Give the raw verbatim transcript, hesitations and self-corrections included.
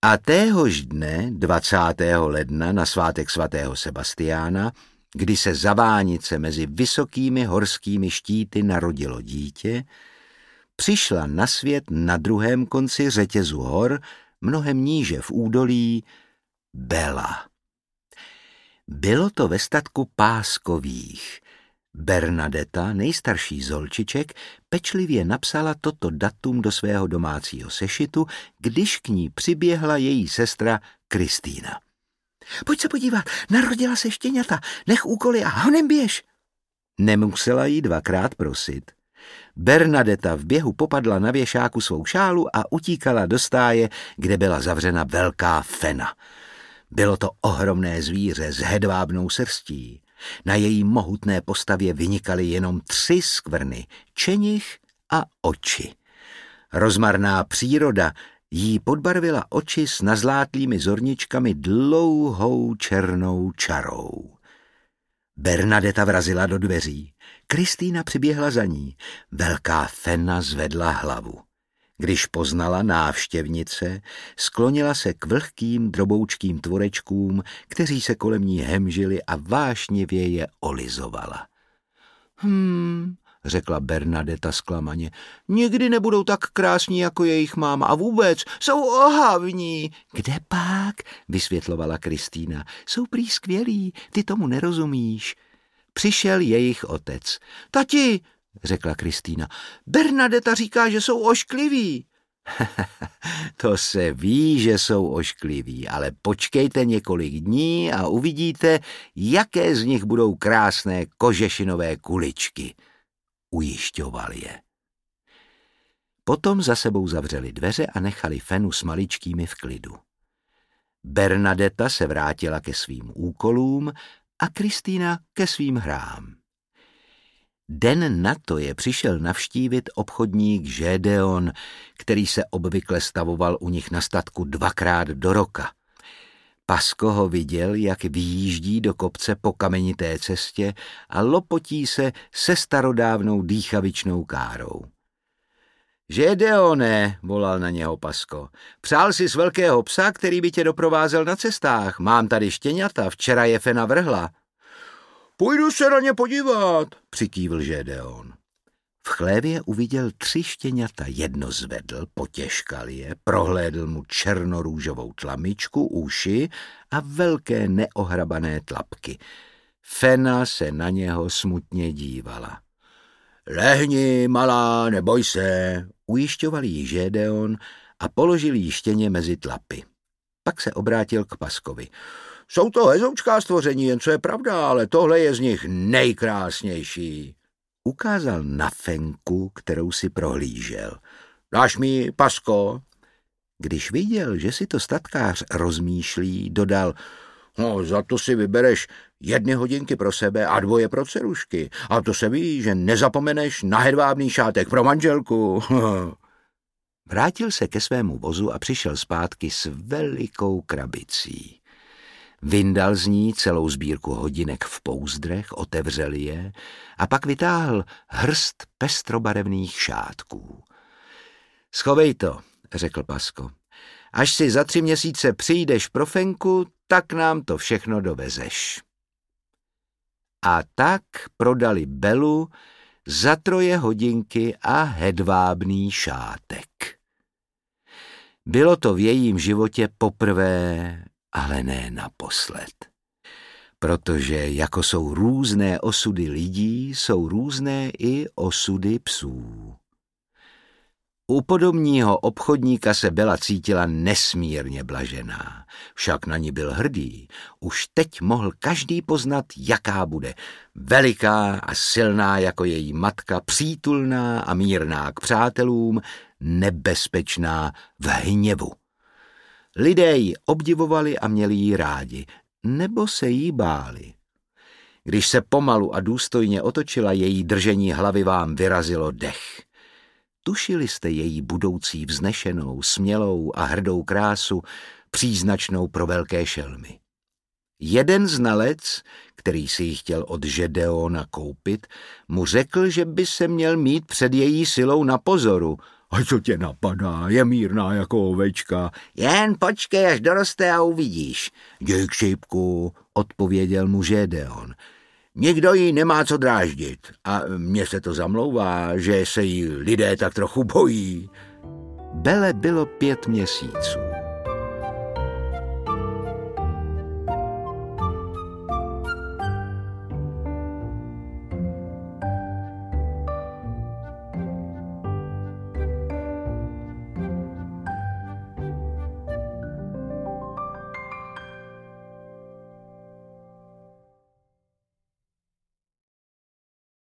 A téhož dne, dvacátého ledna, na svátek svatého Sebastiána, kdy se za Vánice mezi vysokými horskými štíty narodilo dítě, přišla na svět na druhém konci řetězu hor, mnohem níže v údolí, Bela. Bylo to ve statku Páskových. Bernadeta, nejstarší z holčiček, pečlivě napsala toto datum do svého domácího sešitu, když k ní přiběhla její sestra Kristýna. Pojď se podívat, narodila se štěňata, nech úkoly a honem běž. Nemusela jí dvakrát prosit. Bernadeta v běhu popadla na věšáku svou šálu a utíkala do stáje, kde byla zavřena velká fena. Bylo to ohromné zvíře s hedvábnou srstí. Na její mohutné postavě vynikaly jenom tři skvrny, čenich a oči. Rozmarná příroda jí podbarvila oči s nazlátlými zorničkami dlouhou černou čarou. Bernadeta vrazila do dveří. Kristýna přiběhla za ní. Velká fena zvedla hlavu. Když poznala návštěvnice, sklonila se k vlhkým droboučkým tvorečkům, kteří se kolem ní hemžili a vášnivě je olizovala. Hmm, řekla Bernadeta zklamaně, nikdy nebudou tak krásní jako jejich máma a vůbec jsou ohavní. Kde pak, vysvětlovala Kristýna, jsou prý skvělí, ty tomu nerozumíš. Přišel jejich otec. Tati, řekla Kristýna, Bernadeta říká, že jsou oškliví. To se ví, že jsou oškliví, ale počkejte několik dní a uvidíte, jaké z nich budou krásné kožešinové kuličky. Ujišťoval je. Potom za sebou zavřeli dveře a nechali fenu s maličkými v klidu. Bernadeta se vrátila ke svým úkolům a Kristýna ke svým hrám. Den na to je přišel navštívit obchodník Gédéon, který se obvykle stavoval u nich na statku dvakrát do roka. Pasko ho viděl, jak vyjíždí do kopce po kamenité cestě a lopotí se se starodávnou dýchavičnou károu. Gédéone, volal na něho Pasko, přál jsi z velkého psa, který by tě doprovázel na cestách. Mám tady štěňata, včera je fena vrhla. Půjdu se na ně podívat, přikývl Gédéon. V chlévě uviděl tři štěňata, jedno zvedl, potěžkal je, prohlédl mu černorůžovou tlamičku, uši a velké neohrabané tlapky. Fena se na něho smutně dívala. Lehni, malá, neboj se, ujišťoval jí Gédéon a položil jí štěně mezi tlapy. Pak se obrátil k Paskovi. Jsou to hezoučká stvoření, jen co je pravda, ale tohle je z nich nejkrásnější. Ukázal na fenku, kterou si prohlížel. Dáš mi, Pasko? Když viděl, že si to statkář rozmýšlí, dodal, no, za to si vybereš jedny hodinky pro sebe a dvoje pro dcerušky. A to se ví, že nezapomeneš na hedvábný šátek pro manželku. Vrátil se ke svému vozu a přišel zpátky s velikou krabicí. Vyndal z ní celou sbírku hodinek v pouzdrech, otevřel je a pak vytáhl hrst pestrobarevných šátků. Schovej to, řekl Pasko. Až si za tři měsíce přijdeš pro fenku, tak nám to všechno dovezeš. A tak prodali Belu za troje hodinky a hedvábný šátek. Bylo to v jejím životě poprvé, ale ne naposled. Protože jako jsou různé osudy lidí, jsou různé i osudy psů. U podobního obchodníka se Bela cítila nesmírně blažená, však na ní byl hrdý. Už teď mohl každý poznat, jaká bude. Veliká a silná jako její matka, přítulná a mírná k přátelům, nebezpečná v hněvu. Lidé ji obdivovali a měli ji rádi, nebo se jí báli. Když se pomalu a důstojně otočila, její držení hlavy vám vyrazilo dech. Tušili jste její budoucí vznešenou, smělou a hrdou krásu, příznačnou pro velké šelmy. Jeden znalec, který si ji chtěl od Gédéona koupit, mu řekl, že by se měl mít před její silou na pozoru. A co tě napadá, je mírná jako ovečka. Jen počkej, až doroste a uvidíš. Jdi k šipku, odpověděl mu Gédéon. Nikdo jí nemá co dráždit a mně se to zamlouvá, že se jí lidé tak trochu bojí. Bele bylo pět měsíců.